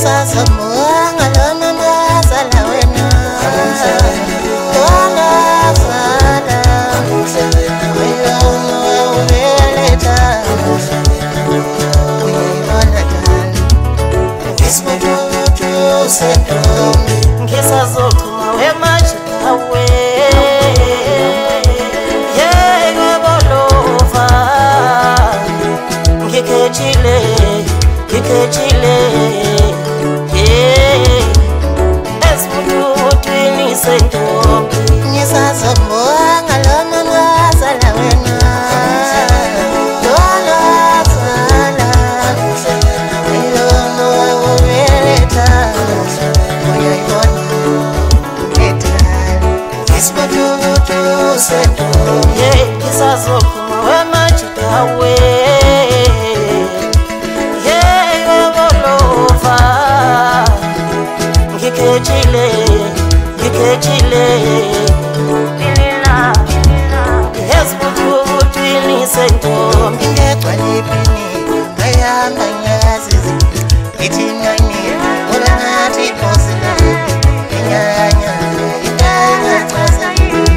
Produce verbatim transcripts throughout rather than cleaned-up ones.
ngisazamanga lo mama sala wena wala sala uyona ubeletha uyona dala isimoto sentombi ngisazochuma wemajikawe yeyebolova ngikhetshile ngikhetshile esibutwini sentombi ngisazobonga lo mama sala wena lona sala uyona ubeletha uyayibona edala isibutu sentombi ngisazokhuma wemajikawe ngikhetshile ngikhetshile lina esibutwini sentombi ngegcwala ipini ngayanga nyazizi ithingani ngoba ngathi phosile inyanya idanga chaza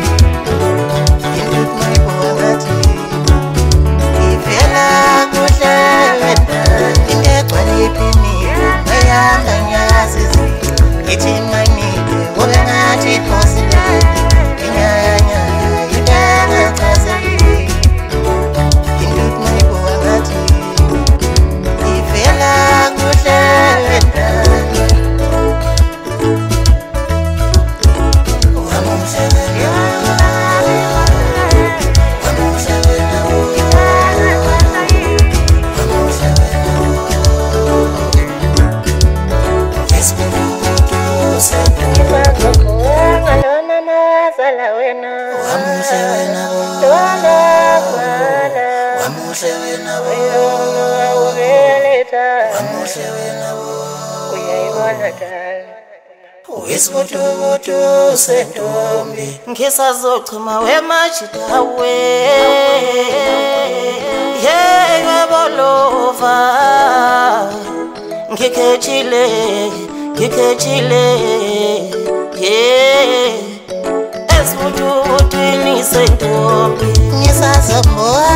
into mayibuka ngathi ivela kuhle wena ngegcwala ipini ngayanga nyazizi ithingani ngoba ngathi phosile inyanya idanga chaza into mayibuka ngathi ivela kuhle wena isibutu sentombi ngisazochuma wemajikawe yeyebolova ngikhetshile ngikhetshile esibutwini sentombi ngisazobonga